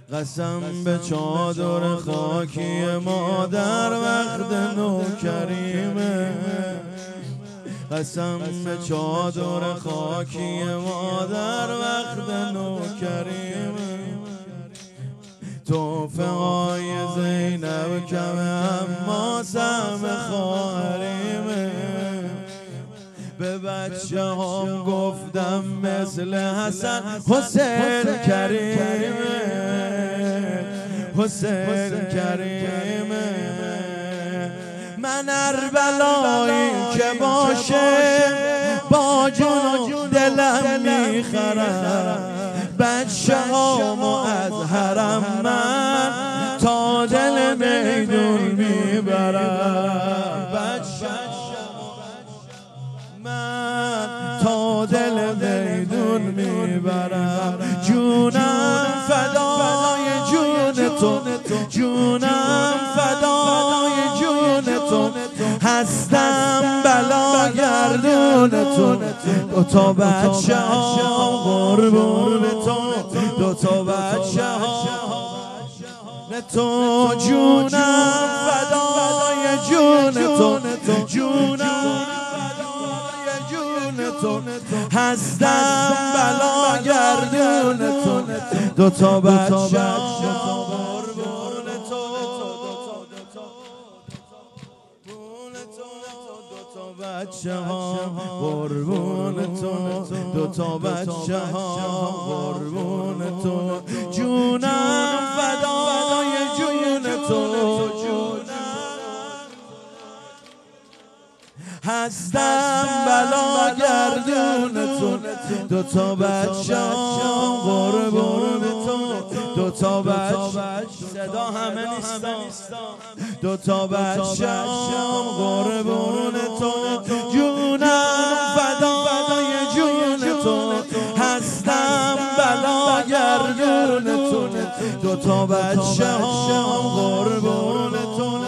قسم به چادر خاکی مادر وقت نوکریمه، قسم به چادر خاکی مادر وقت نوکریمه. توفه های زینب کمه اما سهم خواهریمه. به بچه هم گفتم مثل حسن حسین کریمه، حسین کریمه. من اربلایی که باشه با جون و دلم میخرم، بچه هامو از حرم من تا دل میدون میبرم، بچه من تا دل میدون میبرم. جونم فدای جون تو، جونم فدای جون تو، هستم بلا گردون تو. دوتا بچه ها قربون تو، دوتا بچه ها تو. جونم فدای جون تو، جونم تو، هستم بلا گردون تو. دوتا بچه ها قربون تو، دوتا بچه ها قربون تو، دوتا بچه ها قربون تو. جونم فدای جون تو، هستم بلا گردون تو. دوتا بچه ها قربون تو، دوتا بچه صدا همه نیستان. دوتا بچه ها قربون تو، جونم فدای جون تو، هستم بلا گردون تو. دوتا بچه ها قربون تو.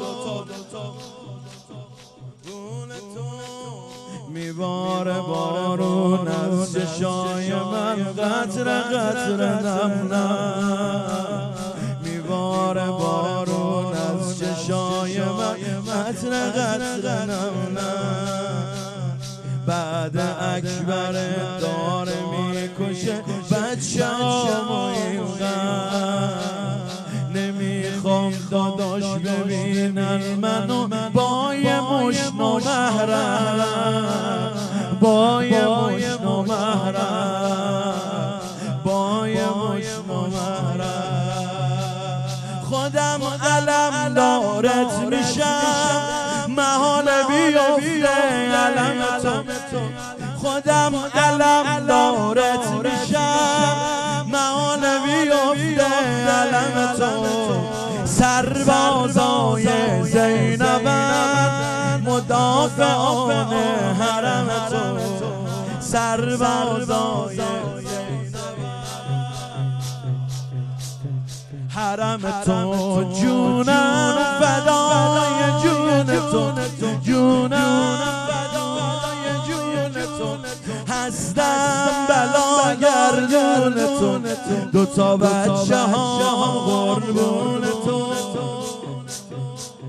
میباره بارون از چشای من قطره قطره نم نم، میباره بارون از چشای من قطره قطره نم نم. بعد اکبر داره میکشه بچه هامو این غم، نمیخوام داداش ببینن منو با یه مشت و محرم، با یه مشت و محرم، با یه مشت و محرم. خودم علم دارت میشم محال بیفته علم تو، خودم علم دارت میشم محال بیفته علم تو. سربازای زینبن مدافعان حرم تو، سربازای حرم تو. جونم فدای جون تو، جونم فدای جون تو، هستم بلا گردون تو. دوتا بچه ها قربون